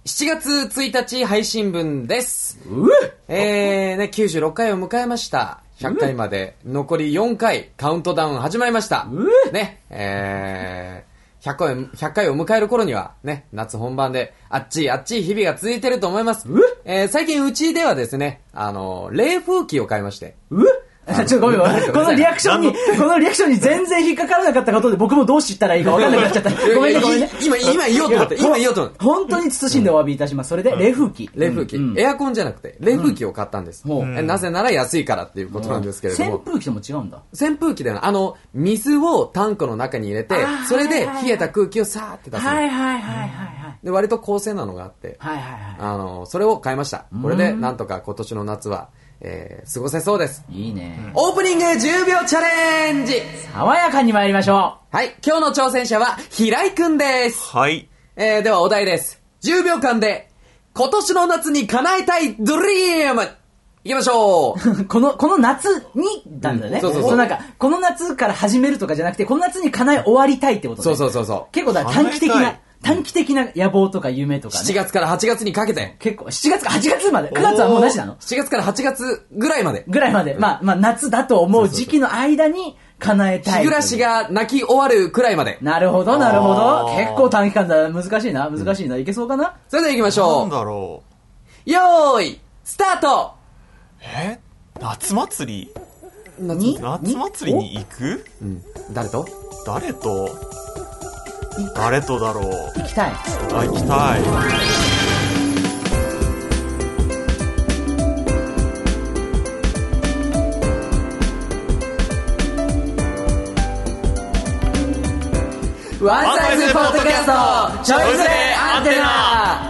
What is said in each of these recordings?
7月1日配信分です。96回を迎えました。100回まで残り4回カウントダウン始まりました。ね、100回を迎える頃にはね、夏本番であっちい日々が続いてると思います。最近うちではですね、冷風機を買いまして。 ちょっとごめん、このリアクションに全然引っかからなかったことで僕もどうしたらいいか分かんなくなっちゃった。ごめんね。 今言おうと思って。 本当に慎んでお詫びいたします。それで、冷風機。 エアコンじゃなくて、冷風機を買ったんです。なぜなら安いからっていうことなんですけれども。 扇風機とも違うんだ。 扇風機では、水をタンクの中に入れて、それで冷えた空気をさーって出す。で、割と高性なのがあって、それを買いました。これで、なんとか今年の夏は、過ごせそうです。 いいね。 オープニング10秒チャレンジ、 爽やかに参りましょう。はい、今日の挑戦者は平井くんです。 はい。 ではお題です。10秒間で今年の夏に叶えたいドリーム、いきましょう。 この夏になんだね。そうなんかこの夏から始めるとかじゃなくて、この夏に叶え終わりたいってことね。 そう。 結構短期的な野望とか夢とかね。 7月から8月にかけて。 結構、7月から8月まで。9月はもうなしなの？ 7 月から8月ぐらいまで。 まあ、夏だと思う時期の間に叶えたい。 日暮らしが泣き終わるくらいまで。 なるほど。結構短期間だ。難しいな。いけそうかな？ それでは行きましょう。 なんだろう。よーい、スタート。 夏祭りに行く？ 誰とだろう。 行きたい。 行きたい。 ワンサイズポッドキャストちょいずれアンテナ。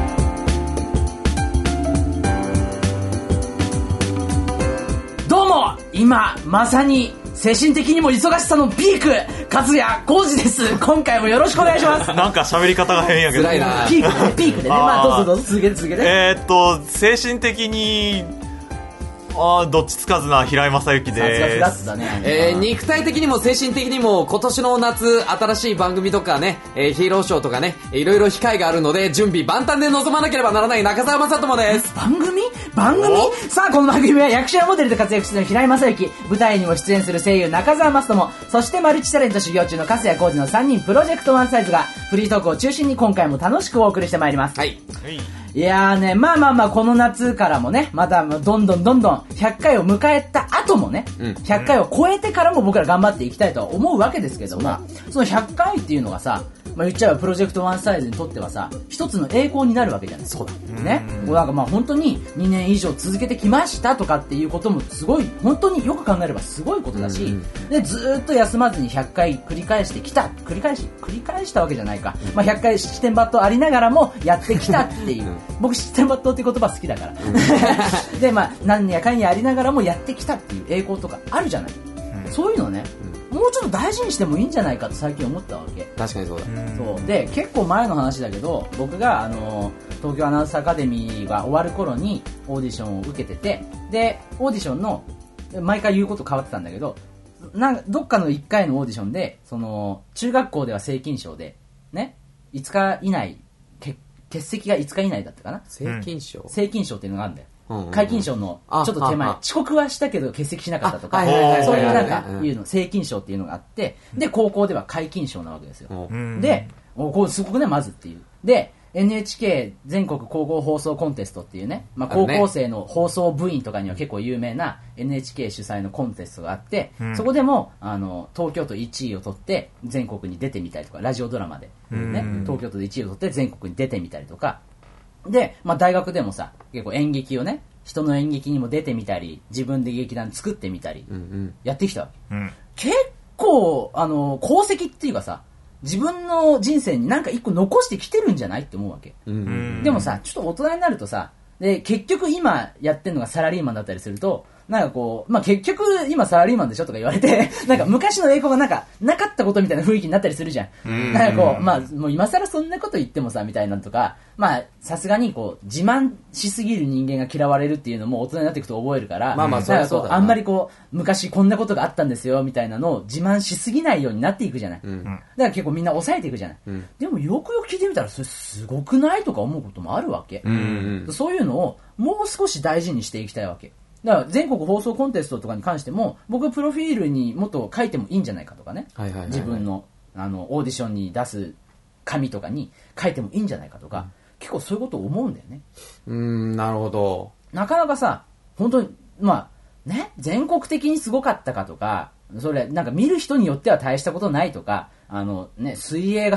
どうも、今まさに精神的にも忙しさのピーク、勝谷浩二です。今回もよろしくお願いします。 なんか喋り方が変やけど。 辛いな。 ピークでね。まあどうぞ続けて。 精神的にどっちつかずな平井正幸です。 肉体的にも精神的にも今年の夏新しい番組とかね、ヒーローショーとかね、いろいろ控えがあるので準備万端で臨まなければならない中澤正智です。 番組さあ、この番組は役者やモデルで活躍している平井正幸、舞台にも出演する声優中澤正智、そしてマルチタレント修行中の勝谷浩二の3人プロジェクトワンサイズがフリートークを中心に今回も楽しくお送りしてまいります。いやーね、まあこの夏からもね、またどんどん100回を迎えた後もね、100回を超えてからも僕ら頑張っていきたいとは思うわけですけども、その100回っていうのがさ、言っちゃえばプロジェクトワンサイズにとってはさ、一つの栄光になるわけじゃない。 そうだね。なんか本当に2年以上続けてきましたとかっていうこともすごい、本当によく考えればすごいことだし、でずーっと休まずに100回繰り返したわけじゃないか。100回七点抜刀ありながらもやってきたっていう。僕七点抜刀って言葉好きだから。で何やかんやありながらもやってきたっていう栄光とかあるじゃない。そういうのね。もうちょっと大事にしてもいいんじゃないかと最近思ったわけ。 確かにそうだ。 そうで、結構前の話だけど、僕が東京アナウンスアカデミーが終わる頃にオーディションを受けてて、でオーディションの毎回言うこと変わってたんだけど、どっかの1回のオーディションで、中学校では正金賞でね、5日以内欠席が5日以内だったかな。 正金賞っていうのがあるんだよ。皆勤賞のちょっと手前、遅刻はしたけど欠席しなかったとか、そういうなんかいうの、正金賞っていうのがあって、で高校では皆勤賞なわけですよ。で、こうすごくね、まずっていう。で NHK 全国高校放送コンテストっていうね、高校生の放送部員とかには結構有名な NHK 主催のコンテストがあって、そこでも東京都1位を取って全国に出てみたりとか、ラジオドラマで、ね、東京都で1位を取って全国に出てみたりとかで、大学でもさ、結構演劇をね、人の演劇にも出てみたり、自分で劇団作ってみたり、やってきたわけ。結構功績っていうかさ、自分の人生になんか一個残してきてるんじゃないって思うわけ。でもさ、ちょっと大人になるとさ、で結局今やってるのがサラリーマンだったりすると、 なんかこう、まあ、結局、今サラリーマンでしょとか言われて、なんか昔の栄光がなんか、なかったことみたいな雰囲気になったりするじゃん。なんかこう、まあ、もう今更そんなこと言ってもさ、みたいなのとか、まあ、さすがにこう、自慢しすぎる人間が嫌われるっていうのも大人になっていくと覚えるから、まあまあ、そうだ。あんまりこう、昔こんなことがあったんですよ、みたいなのを自慢しすぎないようになっていくじゃない。だから結構みんな抑えていくじゃない。でもよくよく聞いてみたら、それすごくないとか思うこともあるわけ。そういうのを、もう少し大事にしていきたいわけ。だから全国放送コンテストとかに関しても僕プロフィールにもっと書いてもいいんじゃないかとかね、自分のオーディションに出す紙とかに書いてもいいんじゃないかとか、結構そういうことを思うんだよね。 なるほど。 なかなかさ本当にまあね全国的にすごかったかとかそれなんか見る人によっては大したことないとか水泳が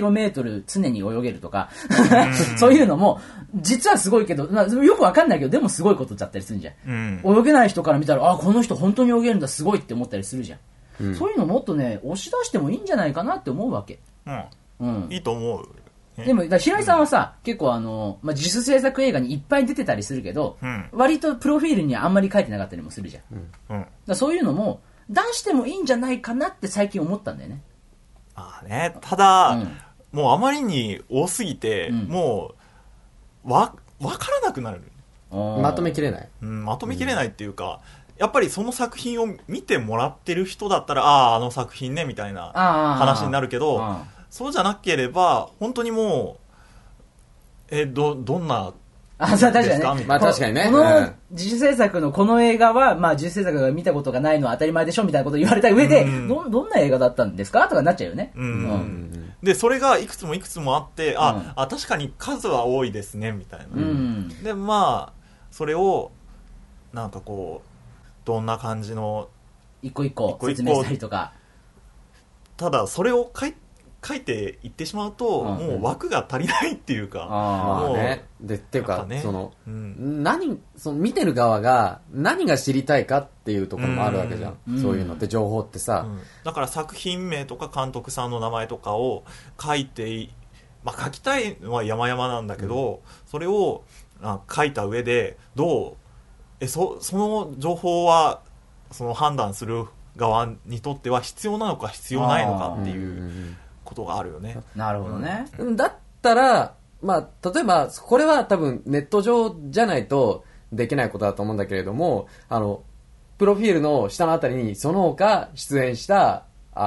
3km 常に泳げるとかそういうのも実はすごいけど、よくわかんないけどでもすごいことだったりするじゃん、泳げない人から見たらこの人本当に泳げるんだすごいって思ったりするじゃん、そういうのもっとね押し出してもいいんじゃないかなって思うわけ、 いいと思う。 でも平井さんはさ、結構自主制作映画にいっぱい出てたりするけど、割とプロフィールにはあんまり書いてなかったりもするじゃん、だそういうのも出してもいいんじゃないかなって最近思ったんだよね。 ただ、もうあまりに多すぎて、もう分からなくなる。 まとめきれない、 まとめきれないっていうか、やっぱりその作品を見てもらってる人だったらあの作品ねみたいな話になるけど、そうじゃなければ本当にもうどんな確かにね。 まあ確かにね。 この自主制作のこの映画は、まあ自主制作が見たことがないのは当たり前でしょみたいなことを言われた上で、どんな映画だったんですかとかなっちゃうよね。 で、それがいくつもいくつもあって、確かに数は多いですね、みたいな。で、まあ、それを、なんかこう、どんな感じの、 一個一個説明したりとか。 ただ、それを書いていってしまうと、もう枠が足りないっていうか、 もうね、っていうか、その見てる側が何が知りたいかっていうところもあるわけじゃん、そういうのって情報ってさ、 だから作品名とか監督さんの名前とかを書いて、まあ書きたいのは山々なんだけど、それを書いた上でその情報はその判断する側にとっては必要なのか必要ないのかっていうことがあるよね。 なるほどね。 だったら、まあ、例えば、これは多分ネット上じゃないとできないことだと思うんだけれども、プロフィールの下のあたりにその他出演した、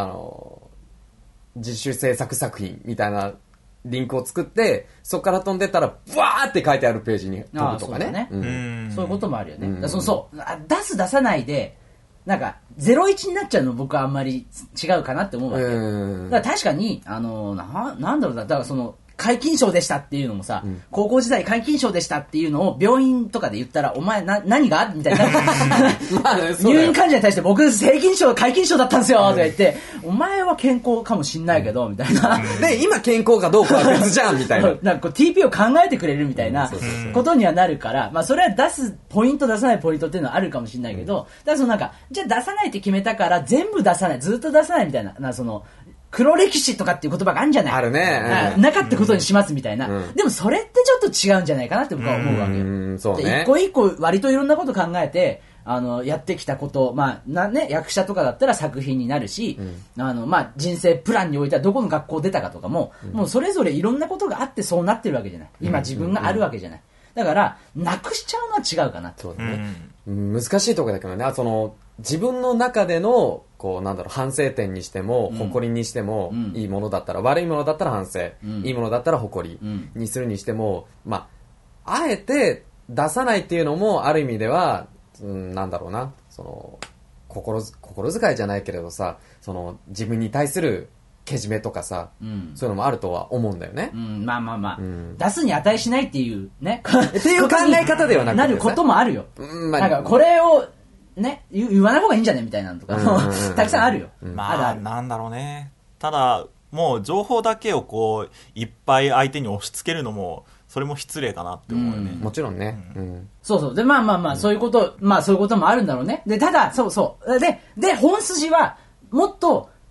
自主制作作品みたいなリンクを作って、そこから飛んでったら、ブワーって書いてあるページに飛ぶとかね。 そういうこともあるよね。そう出さないで、なんか、01になっちゃうの僕はあんまり違うかなって思うわけ。だから確かに、なんだろうな、だからその、皆勤賞でしたっていうのもさ、高校時代皆勤賞でしたっていうのを病院とかで言ったら、お前何がみたいな。入院患者に対して僕、正勤賞、皆勤賞だったんですよとか言って、お前は健康かもしんないけど、みたいな。 で、今健康かどうかは別じゃんみたいな。 なんかTP を考えてくれるみたいなことにはなるから、まあそれは出すポイント出さないポイントっていうのはあるかもしんないけど、だからそのなんか、じゃあ出さないって決めたから全部出さない、ずっと出さないみたいな、その、黒歴史とかっていう言葉があるんじゃない？ あるね。 なかったことにしますみたいな。でもそれってちょっと違うんじゃないかなって僕は思うわけよ。 そうね。 一個一個割といろんなこと考えて、やってきたこと、まあ、役者とかだったら作品になるし、まあ、人生プランにおいてはどこの学校出たかとかも、もうそれぞれいろんなことがあってそうなってるわけじゃない。今自分があるわけじゃない。だから、なくしちゃうのは違うかなって。 そうだね。難しいところだけどね、自分の中での、反省点にしても、誇りにしても、いいものだったら、悪いものだったら反省、いいものだったら誇りにするにしても、まあ、あえて出さないっていうのも、ある意味では、心遣いじゃないけれどさ、自分に対するけじめとかさ、そういうのもあるとは思うんだよね。 まあ、出すに値しないっていうね、 っていう考え方ではなくて、 なることもあるよ。なんかこれをね、言わない方がいいんじゃねみたいなのとかたくさんあるよ。 まあなんだろうね。ただもう情報だけをこういっぱい相手に押し付けるのもそれも失礼かなって思うよね。 もちろんね。 そうでまあそういうこともあるんだろうね。でただで本筋はもっと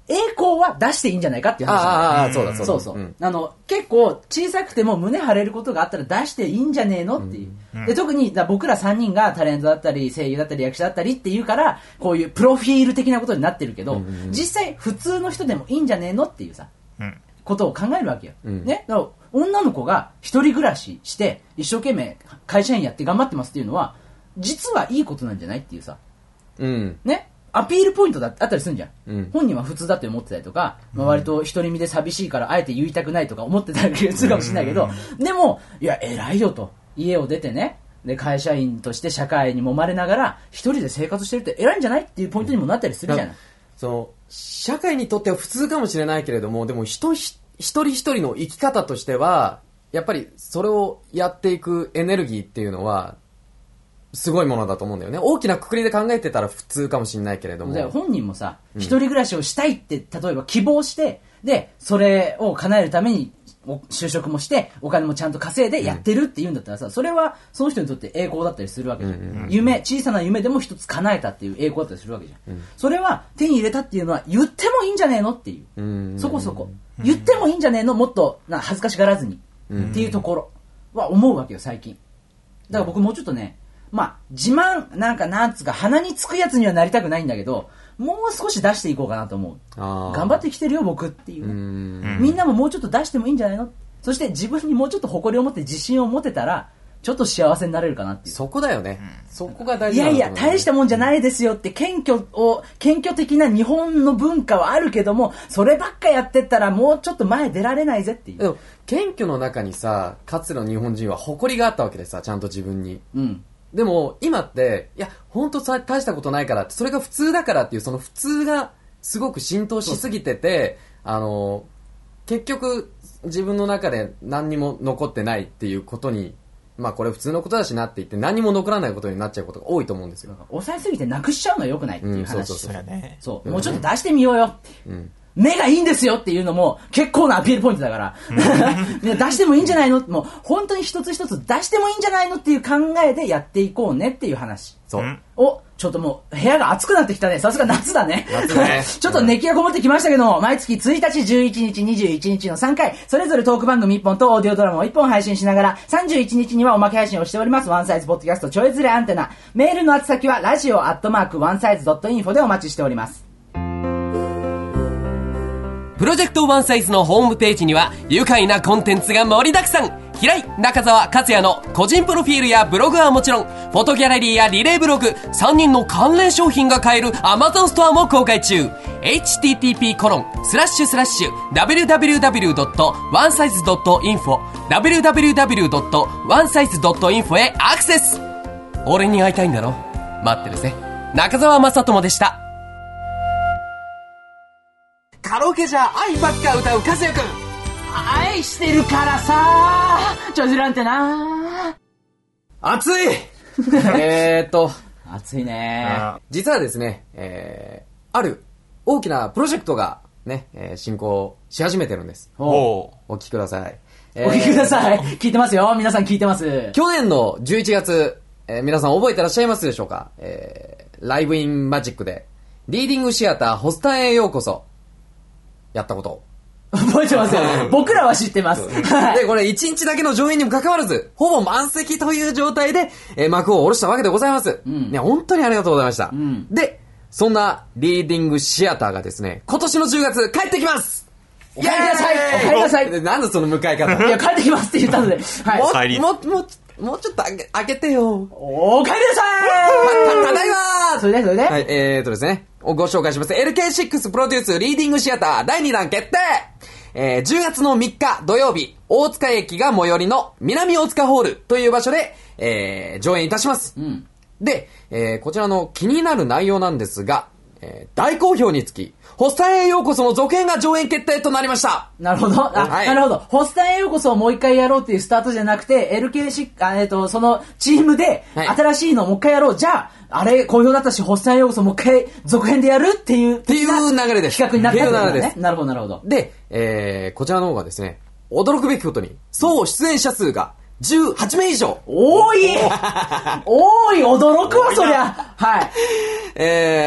栄光は出していいんじゃないかっていう話。 そうだ。 そう。結構小さくても胸張れることがあったら出していいんじゃねえのっていう。で、特に僕ら3人がタレントだったり声優だったり役者だったりっていうから、こういうプロフィール的なことになってるけど、実際普通の人でもいいんじゃねえのっていうさ、ことを考えるわけよ。ね。だから女の子が一人暮らしして一生懸命会社員やって頑張ってますっていうのは、実はいいことなんじゃないっていうさ。ね。アピールポイントだってあったりするんじゃん。本人は普通だって思ってたりとか、割と独り身で寂しいからあえて言いたくないとか思ってたりするかもしれないけど、でも、いや、偉いよと。家を出てね、で、会社員として社会に揉まれながら、一人で生活してるって偉いんじゃないっていうポイントにもなったりするじゃない。 社会にとっては普通かもしれないけれども、でも一人一人の生き方としては、やっぱりそれをやっていくエネルギーっていうのは、すごいものだと思うんだよね。大きな括りで考えてたら普通かもしれないけれども。 本人もさ、一人暮らしをしたいって、例えば希望して、で、それを叶えるために、就職もして、お金もちゃんと稼いでやってるって言うんだったらさ、それはその人にとって栄光だったりするわけじゃん。小さな夢でも一つ叶えたっていう栄光だったりするわけじゃん。それは手に入れたっていうのは言ってもいいんじゃねえのっていう。そこ。言ってもいいんじゃねえの、もっと恥ずかしがらずに。っていうところは思うわけよ、最近。だから僕もうちょっとね、自慢、なんつうか、鼻につくやつにはなりたくないんだけど、もう少し出していこうかなと思う。頑張ってきてるよ、僕っていう。みんなももうちょっと出してもいいんじゃないの？そして自分にもうちょっと誇りを持って自信を持てたら、ちょっと幸せになれるかなっていう。 そこだよね。そこが大事なんだと思う。 いや、大したもんじゃないですよって、謙虚的な日本の文化はあるけども、そればっかやってったらもうちょっと前出られないぜっていう。 でも、謙虚の中にさ、かつての日本人は誇りがあったわけでさ、ちゃんと自分に。でも今っていや本当大したことないからってそれが普通だからっていうその普通がすごく浸透しすぎてて結局自分の中で何にも残ってないっていうことにこれ普通のことだしなって言って何も残らないことになっちゃうことが多いと思うんですよ。 抑えすぎてなくしちゃうのは良くないっていう話。 そうもうちょっと出してみようよっていう。目がいいんですよっていうのも結構なアピールポイントだから出してもいいんじゃないのもう本当に一つ一つ出してもいいんじゃないのっていう考えでやっていこうねっていう話ちょっともう部屋が暑くなってきたね。さすが夏だね。ちょっと熱気がこもってきましたけども、毎月1日、11日、21日の3回、それぞれトーク番組1本とオーディオドラマを1本配信しながら、31日にはおまけ配信をしております。ワンサイズポッドキャストちょいずれアンテナ。メールの宛先はradio@onesize.info でお待ちしております。 プロジェクトワンサイズのホームページには愉快なコンテンツが盛りだくさん。平井中澤克也の個人プロフィールやブログはもちろん、フォトギャラリーやリレーブログ、3人の関連商品が買える Amazon ストアも公開中。http://www.onesize.info www.onesize.info へアクセス。俺に会いたいんだろ？待ってるぜ。中澤正智でした。カラオケじゃ愛ばっか歌う和也くん。 愛してるからさちょいずらんてな。 暑い暑いね。 実はですね、ある大きなプロジェクトがね、進行し始めてるんです。お聞きください。 お聞きください。聞いてますよ。皆さん聞いてます。 去年の11月、皆さん覚えてらっしゃいますでしょうか。ライブインマジックでリーディングシアターホスタンへようこそやったこと覚えてますよ。僕らは知ってます。 で、これ1日だけの上演にもかかわらず、ほぼ満席という状態で、幕を下ろしたわけでございます。ね、本当にありがとうございました。で、そんなリーディングシアターがですね、今年の10月帰ってきます。 お帰りなさい。お帰りなさい。 なんでその迎え方。 いや、帰ってきますって言ったので。 はい。もうちょっと開けてよ。 お帰りなさい。 ただいまー。 それで。 はい、ですね。ご紹介します。LK6 プロデュースリーディングシアター第2弾決定。10月の3日土曜日、大塚駅が最寄りの南大塚ホールという場所で、上演いたします。で、こちらの気になる内容なんですが、大好評につき、ホスタンへようこその続編が上演決定となりました。 なるほど。はい、なるほど。ホスタンへようこそをもう一回やろうっていうスタートじゃなくて、LK6、そのチームで、新しいのをもう一回やろう。じゃあ、あれ、好評だったし、ホスタンへようこそもう一回続編でやるっていう。 っていう流れです。 企画になったってことですね。なるほど、なるほど。 で、こちらの方がですね、驚くべきことに、総出演者数が 18名以上。 多い多い、驚くわ、そりゃ。はい。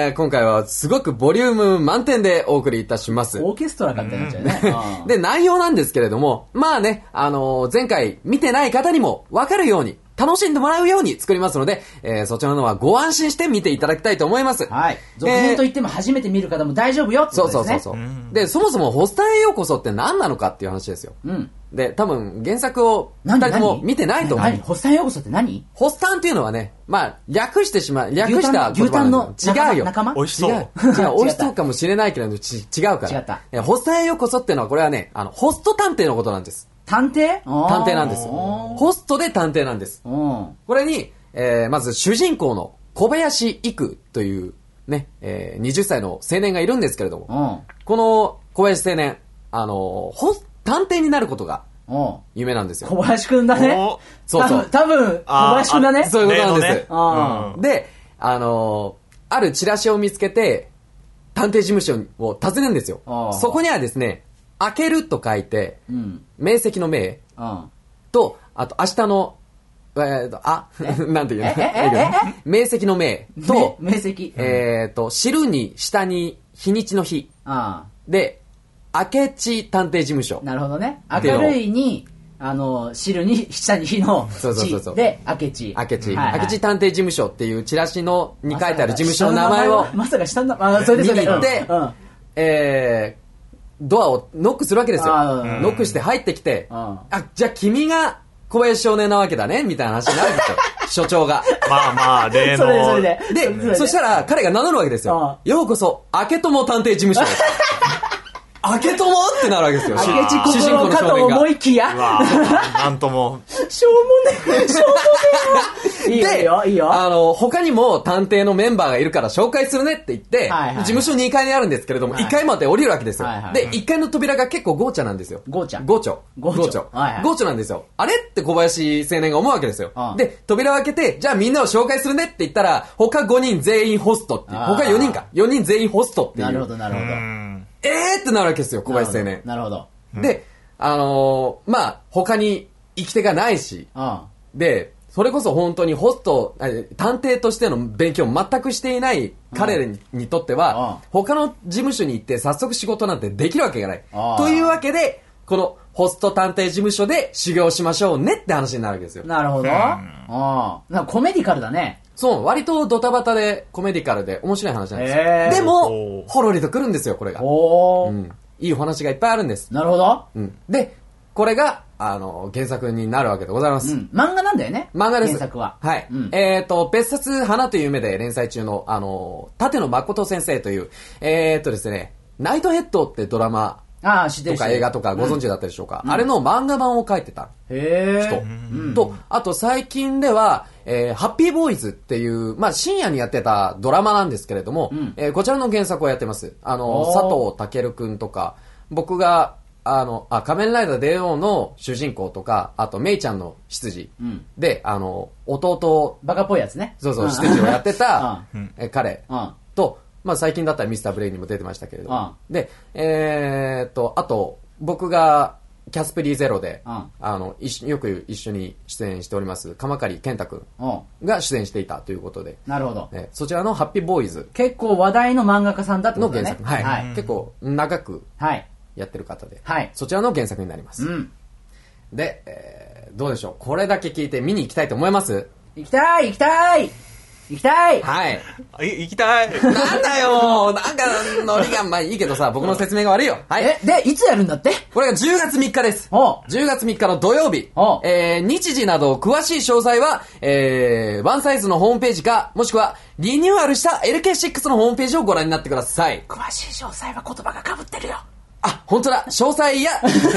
今回はすごくボリューム満点でお送りいたします。 オーケストラかってなっちゃうね。 で、内容なんですけれども、まあね、前回見てない方にも分かるように、楽しんでもらうように作りますので、そちらのはご安心して見ていただきたいと思います。 はい。続編といっても初めて見る方も大丈夫よってことですね。 そう。で、そもそもホスターへようこそって何なのかっていう話ですよ。うん。で、多分原作を二人とも見てないと思う。 ホスターへようこそって何？ ホスタンっていうのはね、まあ、略した牛タンの違うよ。 仲間？ 美味しそう。 違う、美味しそうかもしれないけど、違うから。 違った。 ホスターへようこそっていうのは、これはね、ホスト探偵のことなんです。 探偵なんです。ホストで探偵なんです。これに、まず主人公の小林育というね、20歳の青年がいるんですけれども、この小林青年、探偵になることが夢なんですよ。 小林くんだね。 そう。 多分、小林くんだね。 そういうことなんです。で、あるチラシを見つけて、探偵事務所を訪ねるんですよ。そこにはですね、開けると書いて、明晰の明と、あと明日の、なんていうの明晰の明と、 明晰。 知に下に日にちの日。で、明智探偵事務所。 なるほどね。明るいに、汁に下に火の地で明智探偵事務所っていうチラシに書いてある事務所の名前をまさか下の名前それで見に行ってドアをノックするわけですよ。ノックして入ってきて、じゃあ君が小林少年なわけだねみたいな話になるんですよ。所長がまあ例のそれでそしたら彼が名乗るわけですよ。ようこそ明友探偵事務所へ。明友ってなるわけですよ。 明智小五郎かと思いきや。 なんとも。 しょうもねえ。いいよ。 他にも探偵のメンバーがいるから紹介するねって言って、事務所2階にあるんですけれども、1階まで降りるわけですよ。で、1階の扉が結構ゴーチャなんですよ。 ゴーチャなんですよ。あれって小林青年が思うわけですよ。で、扉を開けて、じゃあみんなを紹介するねって言ったら、他5人全員ホストっていう。他4人か。4人全員ホストっていう。 なるほど。 ってなるわけですよ、小林青年。 なるほど。 で、まあ、他に行き手がないし、で、それこそ本当に探偵としての勉強を全くしていない彼にとっては、他の事務所に行って早速仕事なんてできるわけがない。というわけで、このホスト探偵事務所で修行しましょうねって話になるわけですよ。 なるほど。なんかコメディカルだね。 そう、割とドタバタでコメディカルで面白い話なんですよ。でも、ほろりとくるんですよ、これが。いいお話がいっぱいあるんです。 なるほど。 で、これが、原作になるわけでございます。 漫画なんだよね。 漫画です。 原作は。 はい。別冊花という夢で連載中の、立野誠先生という、ですね、ナイトヘッドってドラマ、とか映画とかご存知だったでしょうか。あれの漫画版を書いてた人と、あと最近では、ハッピーボーイズっていう、まあ深夜にやってたドラマなんですけれども、こちらの原作をやってます。佐藤健くんとか、僕が、仮面ライダーデオの主人公とか、あとメイちゃんの執事で、弟、 バカっぽいやつね。 そう、執事をやってた彼と、まあ最近だったらミスターブレイにも出てましたけれども。で、あと、僕がキャスプリーゼロで、よく一緒に出演しております、鎌刈健太くんが出演していたということで。 なるほど。 そちらのハッピーボーイズ。 結構話題の漫画家さんだってことね。 の原作。はい。結構長くやってる方で。そちらの原作になります。で、どうでしょう。これだけ聞いて見に行きたいと思います？ 行きたいはい。 行きたいなんだよなんか、ノリが、まあいいけどさ、僕の説明が悪いよ。はい。 で、いつやるんだって？ これが10月3日です。10月3日の土曜日。日時など詳しい詳細は、ワンサイズのホームページか、もしくは、リニューアルした LK6 のホームページをご覧になってください。 詳しい詳細は言葉が被ってるよ。 本当だ。詳細や。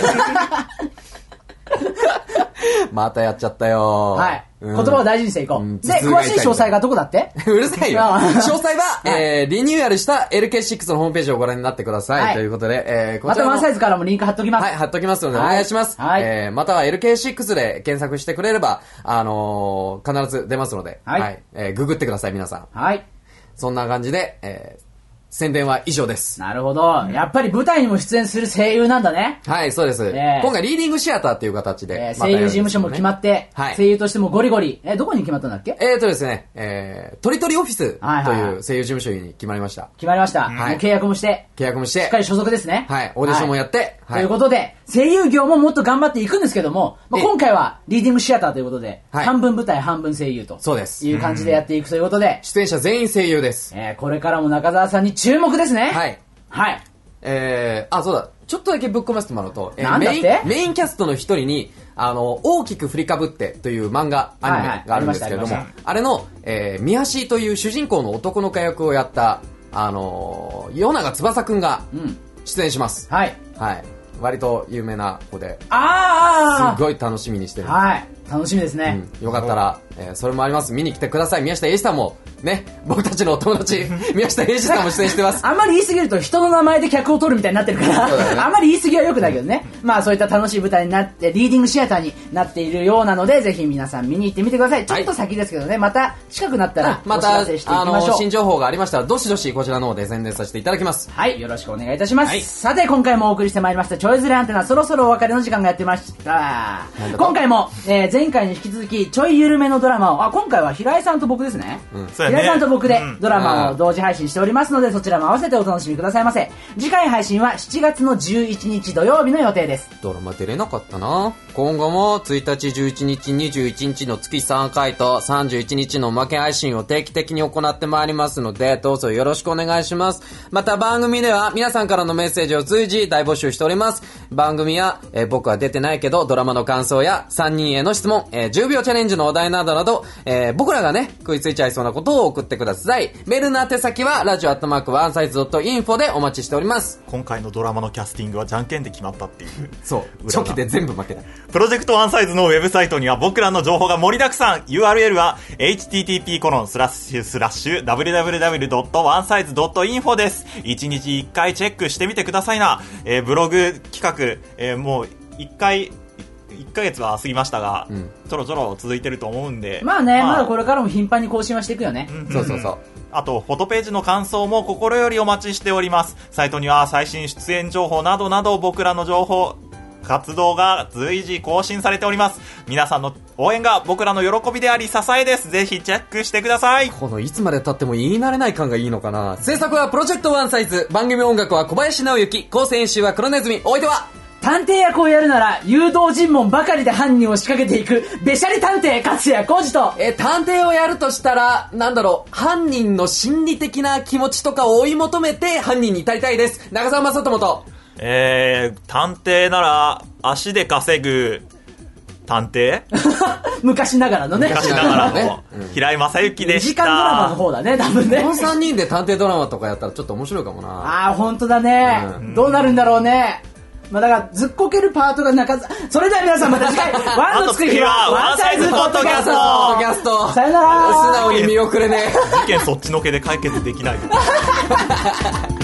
またやっちゃったよ。 はい。言葉を大事にしていこう。で、詳しい詳細がどこだって？ うるさいよ。詳細は、リニューアルした LK6 のホームページをご覧になってください。ということで、 またワンサイズからもリンク貼っときます。 はい、貼っときますのでお願いします。または LK6 で検索してくれれば、必ず出ますので、はい。ググってください、皆さん。 はい。 そんな感じで、 宣伝は以上です。 なるほど。やっぱり舞台にも出演する声優なんだね。 はい、そうです。今回リーディングシアターっていう形で、 声優事務所も決まって、声優としてもゴリゴリ。どこに決まったんだっけ？ ですね、トリトリオフィスという声優事務所に決まりました。 決まりました。もう契約もして。しっかり所属ですね。 はい、オーディションもやって。 ということで、声優業ももっと頑張っていくんですけども、今回はリーディングシアターということで、半分舞台半分声優と。 そうです。 いう感じでやっていくということで。 出演者全員声優です。 これからも中澤さんに注目ですね。 はい。 はい。 そうだ。ちょっとだけぶっ込ませてもらうと、 なんだって？ メインキャストの一人に、大きく振りかぶってという漫画、アニメがあるんですけれども、あれの、宮橋という主人公の男の子役をやった、与永翼くんが出演します。 はい。 はい。割と有名な子で、すごい楽しみにしてる。 はい。楽しみですね。 よかったら、それもあります。見に来てください。宮下英二さんも、ね、僕たちのお友達、宮下英二さんも出演してます。 あんまり言い過ぎると人の名前で客を取るみたいになってるから、あんまり言い過ぎは良くないけどね。まあそういった楽しい舞台になって、リーディングシアターになっているようなので、ぜひ皆さん見に行ってみてください。ちょっと先ですけどね、また近くなったらお知らせしていきましょう。 新情報がありましたら、どしどしこちらの方で宣伝させていただきます。 はい、よろしくお願いいたします。さて、今回もお送りしてまいりました、ちょいずれアンテナ、そろそろお別れの時間がやってました。今回も、前回に引き続き、ちょい緩めのドラマを、今回は平井さんと僕ですね。平井さんと僕でドラマを同時配信しておりますので、そちらも合わせてお楽しみくださいませ。次回配信は7月の11日土曜日の予定です。 ドラマ出れなかったな。今後も1日、11日、21日の月3回と31日のおまけ配信を定期的に行ってまいりますので、どうぞよろしくお願いします。また番組では皆さんからのメッセージを随時大募集しております。番組や、僕は出てないけどドラマの感想や3人への質問、10秒チャレンジのお題などなど、僕らがね食いついちゃいそうなことを送ってください。メールの宛先はradio@onesize.info でお待ちしております。 今回のドラマのキャスティングはじゃんけんで決まったっていう。 そう初期で全部負けた。 プロジェクトワンサイズのウェブサイトには僕らの情報が盛りだくさん。 URL は http://www.onesize.info です。1日1回チェックしてみてくださいな。ブログ企画、もう1ヶ月は過ぎましたが、ちょろちょろ続いてると思うんで、 まあね、まだこれからも頻繁に更新はしていくよね。 そうあとフォトページの感想も心よりお待ちしております。サイトには最新出演情報などなど僕らの情報活動が随時更新されております。皆さんの応援が僕らの喜びであり支えです。ぜひチェックしてください。 このいつまで経っても言い慣れない感がいいのかな。制作はプロジェクトワンサイズ、番組音楽は小林直之、構成編集は黒ネズミ。お相手は探偵役をやるなら誘導尋問ばかりで犯人を仕掛けていくべしゃり探偵勝谷浩二と、 探偵をやるとしたら犯人の心理的な気持ちとかを追い求めて犯人に至りたいです。長澤まさともと、 探偵なら足で稼ぐ探偵昔ながらのね、 平井正幸でした。 2時間ドラマの方だね、多分ね。 この3人で探偵ドラマとかやったらちょっと面白いかもな。 本当だね、どうなるんだろうね。まあだからずっこけるパートがそれでは皆さんまた次回ワンのつく日はワンサイズポッドキャスト。さよなら。 素直に見送れねえ。 事件そっちのけで解決できない